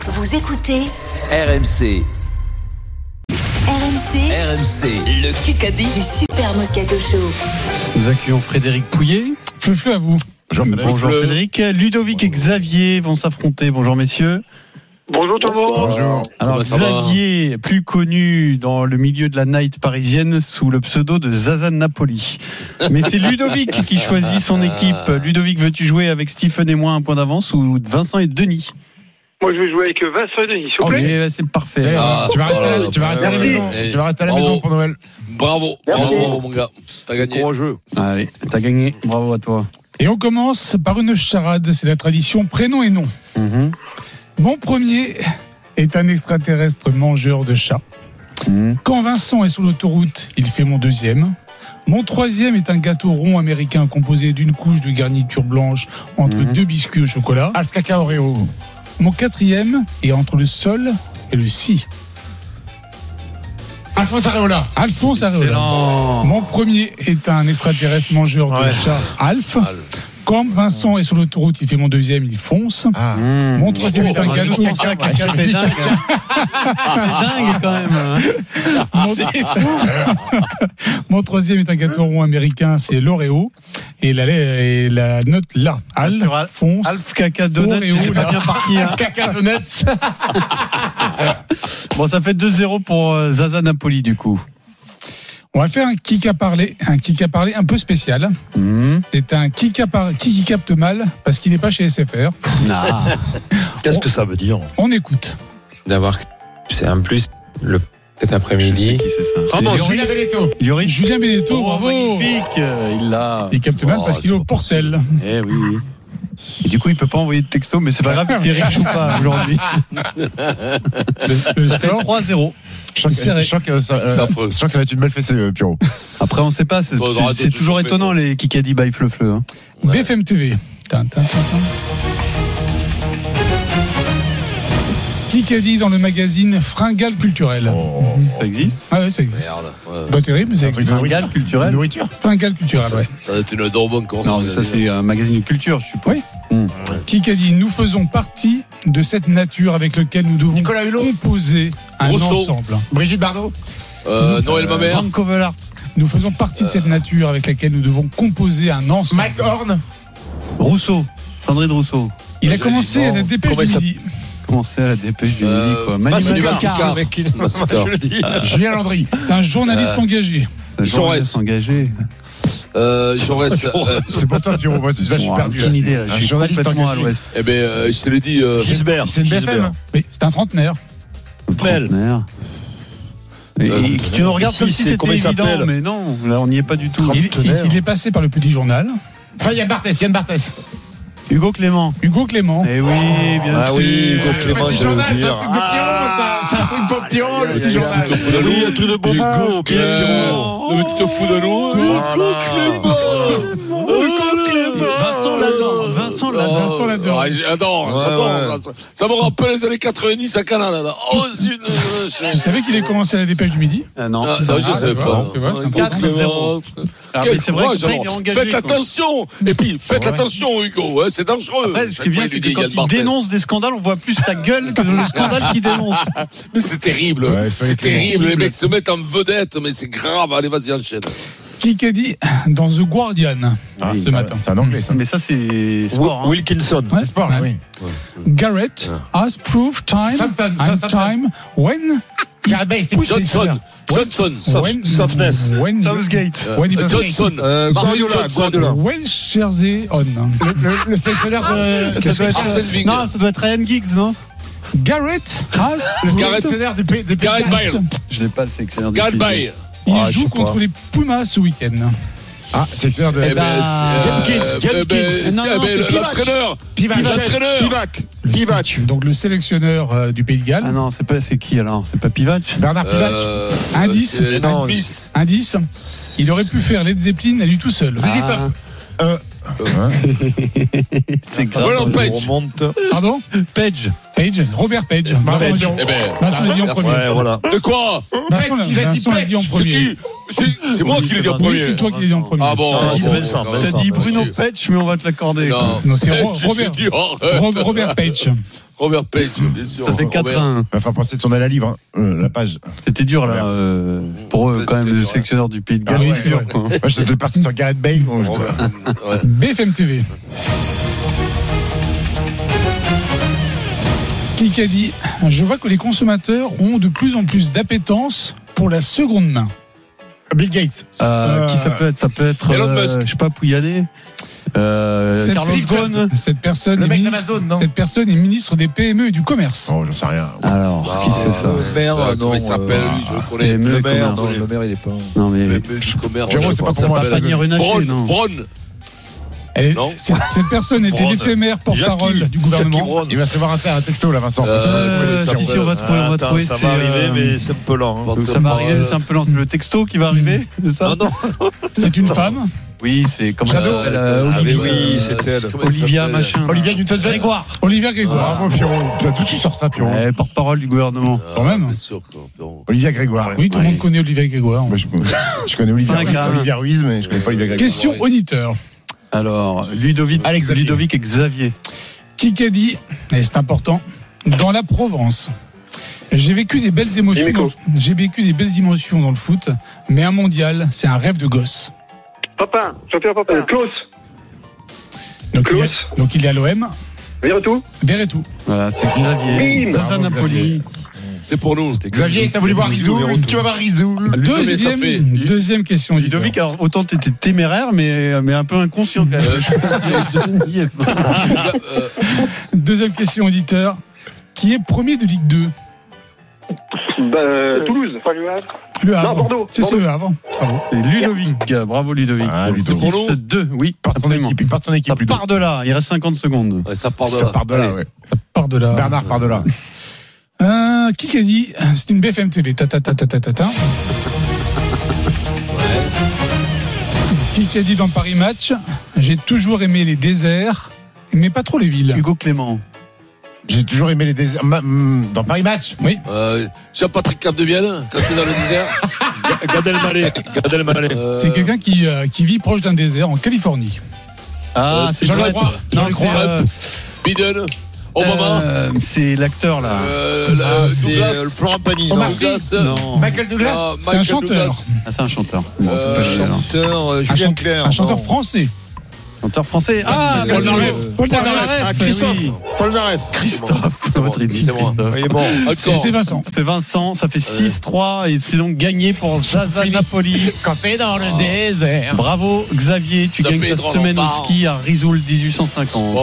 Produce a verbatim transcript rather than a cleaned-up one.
Vous écoutez R M C. R M C, R M C, le Kikadi du Super Moscato Show. Nous accueillons Frédéric Pouillet. Fleu à vous. Bonjour Frédéric. Bonjour Frédéric. Ludovic et Xavier vont s'affronter. Bonjour messieurs. Bonjour tout le monde. Bonjour. Alors Xavier, plus connu dans le milieu de la night parisienne sous le pseudo de Zaza Napoli. Mais c'est Ludovic qui choisit son équipe. Ludovic, veux-tu jouer avec Stephen et moi un point d'avance ou Vincent et Denis? Moi je vais jouer avec Vincent et Denis, s'il vous plaît. Ok, c'est parfait. Ah, tu vas rester, à, tu vas rester à la maison. Et tu vas rester à la bravo. maison pour Noël. Bravo, Merci. bravo mon gars. T'as gagné. Gros jeu. Allez, t'as gagné. Bravo à toi. Et on commence par une charade. C'est la tradition prénom et nom. Mm-hmm. Mon premier est un extraterrestre mangeur de chats. Mm-hmm. Quand Vincent est sur l'autoroute, il fait mon deuxième. Mon troisième est un gâteau rond américain composé d'une couche de garniture blanche entre Mmh. deux biscuits au chocolat. Alf Caca Oreo. Mon quatrième est entre le sol et le si. Alphonse Areola. Alphonse Areola. Excellent. Mon premier est un extraterrestre mangeur de Ouais. chats, Alf. Alf. Quand Vincent est sur l'autoroute, il fait mon deuxième, il fonce. Ah. Mmh. Mon troisième est un Oh, gâteau. caca, caca, caca, c'est dingue. C'est dingue quand même. hein. Mon... Mon troisième est un gâteau rond américain, c'est l'Oreo. Et la, et la note là. Sur Al- Alphonse. Alf Caca Donut, Oreo, il est pas là. bien parti. hein. Caca Donuts. Bon, ça fait deux zéro pour euh, Zaza Napoli du coup. On va faire un kick à parler, un kick à parler un peu spécial. Mmh. C'est un kick à par... qui, qui capte mal parce qu'il n'est pas chez S F R. Ah. Qu'est-ce que ça veut dire? On écoute. D'avoir c'est un plus le cet Je sais après-midi. qui c'est ça. Ah C'est bon, Lloris. Julien Benedetto. Lloris. Julien Benedetto, Oh, bravo. magnifique. euh, Il l'a. Il capte mal Oh, parce qu'il est c'est au pas portel. Eh oui, oui. Et du coup, il peut pas envoyer de texto, mais c'est pas grave, Eric joue pas aujourd'hui. Le Ça fait score, trois zéro. Je sens que- Serré. je sens que ça euh, C'est affreux. je sens que ça va être une belle fessée, euh, Pierrot. Après, on sait pas, c'est, Bon, c'est- arrête, c'est tu toujours te fais, étonnant toi. les Kikadi by Fleu Fleu. hein. B F M T V. Tin, tin, tin, tin. Kikadi dans le magazine Fringale Culturel. Ça existe? Ah ouais, ça existe. Merde. Ouais. C'est pas terrible, mais ça Un truc existe. de Fringale culturel? Nourriture. Fringale Culturel, Ça, ouais. ça va être une Dorbonne qu'on Non, mais ça, c'est un magazine de culture, je suppose. Oui. Mmh. Kikadi, nous faisons partie de cette nature avec laquelle nous devons Nicolas Hulot. composer un Rousseau. ensemble. Brigitte Bardot. Euh, Noël ma mère. Vancouver Art. Nous faisons partie de cette nature avec laquelle nous devons composer un ensemble. Mike Horn. Rousseau. Sandrine Rousseau. Il a Je commencé dis à non. la dépêche Comment du il midi. Commencé à la dépêche du Euh, midi, quoi. Massicard. Massicard. Massicard. Massicard. Julien Landry. Un journaliste Euh, engagé. Un Jaurès. journaliste engagé. Euh, Jaurès. euh, C'est pour toi, Pierrot. Moi, c'est- là, je suis Wow, perdu. aucune idée, là. Un Je suis journaliste complètement à engagé. l'ouest. eh ben, euh, je te l'ai dit. euh, Gisbert. C'est une B F M. Oui, c'est un trentenaire. Mel. Trentenaire. Et, Euh, et tu nous regardes si, comme si c'est c'était comment il évident, s'appelle mais non, là on n'y est pas du tout. Il, il- Trentenaire. il est passé par le petit journal. Enfin, Yann Barthès. Yann Barthès. Hugo Clément. Hugo Clément. Eh oui, bien Ah sûr. oui, Hugo Clément, Petit je veux journal, c'est un dire. truc de Pierrot, ça. C'est un truc pour Pierrot, le petit Tu te journal. fous de Oui, nous. un truc de bon Hugo goût, Pierre Clément. Pierrot. Le mec qui te fout de nous. Hugo Clément. Hugo Clément. Vincent l'adore. Vincent l'adore. Vincent l'adore. Ah, j'adore, Ouais, j'adore. ouais. Ça, ça me rappelle les années quatre-vingt-dix à Canada. Là. Oh, zut, euh, Tu savais qu'il est commencé à la dépêche du midi? Ah non. Ah, non, je Ah, savais c'est pas. vrai, c'est vrai, c'est Hugo important. Clément. Ah, Quel mais c'est vrai courage, que après, il est alors. engagé. Faites quoi. attention. Et puis, faites Ouais. attention, Hugo. hein, C'est dangereux. Après, ce qui est bien, Chaque c'est fois, que quand Yann il Barthès. dénonce des scandales, on voit plus sa gueule que le scandale qu'il dénonce. Mais c'est terrible. Ouais, il fallait c'est que Clément. terrible. Les mecs se mettent en vedette, mais c'est grave. Allez, vas-y, enchaîne. Kikadi dans The Guardian Ah, ce matin. C'est un anglais, ça. Mais ça, c'est sport. hein. Wilkinson. Ouais, C'est sport, là, oui. Garrett has proved time Southampton, and Southampton. time when Gareth Bale, c'est Johnson. Johnson. when, softness. when, Southgate. when it Euh, was Johnson. Euh, Martin Guardiola, Johnson. Guardiola. well Jersey on. Le, le, le sélectionneur de. Ça doit être- Arsène Wenger. Non, ça doit être Ryan Giggs, non? Garrett has Le Gareth- sélectionneur du P. des Pays Gareth de Galles. Bale. Je n'ai pas le sélectionneur de Gareth l'équipe. Bale. Il Ah, je joue sais contre pas. les Pumas ce week-end. Ah, sélectionneur de. Eh ben, c'est, Jenkins, euh, Jenkins. eh ben, Non, non, eh ben, c'est Pivac. l'entraîneur. Pivac. L'entraîneur. Pivac. Le- Pivac. Donc le sélectionneur euh, du Pays de Galles. Ah non, c'est pas, c'est qui alors? C'est pas Pivac? Bernard Pivac. Euh, Indice. c'est Non, Smith. Indice, il aurait pu faire Led Zeppelin à lui tout seul. Ah, c'est grave. Voilà, On Page. remonte. Pardon? Page. Page, Robert Page. Vincent Page. l'a dit en- Eh ben, Vincent l'a dit en merci. premier. Ouais, voilà. de quoi? Vincent l'a- Il a dit Vincent l'a dit en Page. C'est premier. qui? C'est c'est moi qui l'ai dit en Oui, Oui, premier. c'est toi qui l'as dit en premier. Ah bon, T'as dit bon, Vincent, bon, T'as Vincent. dit Bruno merci. Petch, mais on va te l'accorder. Non, Non, c'est Ro- Page, j'ai Robert. dit, arrête. Rob- Robert Page. Robert Page, bien sûr. Ça fait quatre Robert. à un. Enfin, penser de tourner la livre, hein. Euh, la page. C'était dur là euh, pour eux Ouais, quand même c'était le dur, sélectionneur du Pays de Ah Galles. oui, c'est c'est dur, vrai. quoi. Moi, j'étais parti sur Gareth Bale. donc je- Robert, ouais. B F M T V. Qui a dit « Je vois que les consommateurs ont de plus en plus d'appétence pour la seconde main. Bill Gates. Euh, Euh, Qui ça peut être Ça peut être Elon euh, Musk. je sais pas Pouyanné. Euh, Cette- Carlos Steve Ghosn. Jobs. Cette personne, Le est mec ministre, d'Amazon, non cette personne est ministre des P M E et du commerce. Oh, j'en sais rien. Alors, qui c'est ça Ah, Le maire, ça, non, Comment il s'appelle, euh, lui, je le P connais. M E, Le maire, commerce. non, le maire, il est pas. Non mais P M E du commerce. Pierrot, je c'est pas pense pour moi, qu'il pas s'appelle. Pannier Runacher, Braun, non. Braun. Elle est- Non. cette, cette personne était Braun. l'éphémère porte-parole Jackie. du gouvernement. Jackie Brown. Il va se voir un, un texto, là, Vincent. Euh, Euh, comment il si, si, s'appelle on va trouver, on va Attends, trouver. ça c'est, va arriver, euh, mais c'est un peu lent. hein. donc ça va arriver, c'est un peu lent. Le texto qui va arriver, c'est ça Non, non. C'est une femme. Oui, c'est comment Euh, elle s'appelle, euh, euh, Ah, Olivia, mais oui, c'était elle. comment il Olivia s'appelle machin. Olivia Newton-John. Grégoire. Olivia Grégoire. Bravo, Pierrot. D'où tu sors ça, Pierrot? Ouais, porte-parole du gouvernement. Ah, Quand même. Bien sûr, quoi, Pierrot. Olivia Grégoire. Oui, tout le Ouais. monde connaît Olivia Grégoire. Moi, je, je connais Olivia, Cinq à un. Olivia Ruiz, mais je connais pas Olivia Grégoire. Question auditeur. Alors, Ludovic, Alex Xavier. Ludovic et Xavier. Qui a dit, et c'est important, dans la Provence, j'ai vécu des belles émotions. Dimeco. dans- J'ai vécu des belles émotions dans le foot, mais un mondial, c'est un rêve de gosse. Papin, Jean-Pierre Papin. Klaus, Donc, il, Klaus. est, donc il est à l'O M. Verretou. Verretou. Voilà, c'est Xavier. Bim. Zaza Napoli. C'est pour nous. Xavier, t'as voulu voir Rizoul? Tu vas voir Rizoul. Deuxième, ça fait deuxième question. auditeur. Ludovic, alors autant t'étais téméraire, mais, mais un peu inconscient quand même. Euh, Deuxième question auditeur. Qui est premier de Ligue deux? Bah, euh, Toulouse. Le Havre. Non, Bordeaux. C'est c'est Bordeaux. le Havre. Bravo. C'est Ludovic, bravo Ludovic. Ah, Ludovic. six deux, oui, Il part de son absolument. équipe, il part de son Ça équipe. Ludo. part de là, il reste cinquante secondes. ouais, ça part de Ça là. part de là, Allez. ouais. Part de là. Bernard part de là. Euh, qui a dit, c'est une B F M T V. Ta, ta, ta, ta, ta, ta, ta. Qui a dit dans Paris Match, j'ai toujours aimé les déserts, mais pas trop les villes. Hugo Clément. J'ai toujours aimé les déserts. Ma- hum, Dans Paris Match. Oui. Euh, Jean-Patrick Capdevielle, quand t'es dans le désert. Gad Elmaleh. Gad Elmaleh. Euh, C'est quelqu'un qui, euh, qui vit proche d'un désert en Californie. Ah, Euh, c'est Trump. Jean-Luc. Non, Jean-Luc c'est, Trump. euh, Biden. Obama. euh, c'est l'acteur là. Euh, Ah, le- c'est Douglas. euh, Florent Pagny. Omar non. Sy. Douglas. Non. Michael Douglas. Ah, C'est un Michael chanteur. Douglas. Ah, c'est un chanteur. Bon, c'est Euh, pas lui, alors. Chanteur euh, Un, Julien chan- Clerc. un chanteur non. français. Chanteur français. Ah, Paul Paul Naref. Naref. Paul Paul Naref. Naref. Ah, Christophe. oui. Paul Naref. Christophe. Ça va bon, être ridicule. c'est moi. Christophe. Il est bon. C'est Encore. c'est Vincent. C'est Vincent, ça fait six trois et c'est donc gagné pour Zaza Napoli. Quand t'es dans le désert. Bravo Xavier, tu Tapez gagnes ta droit semaine dans le au ski à Rizoul dix-huit cent cinquante.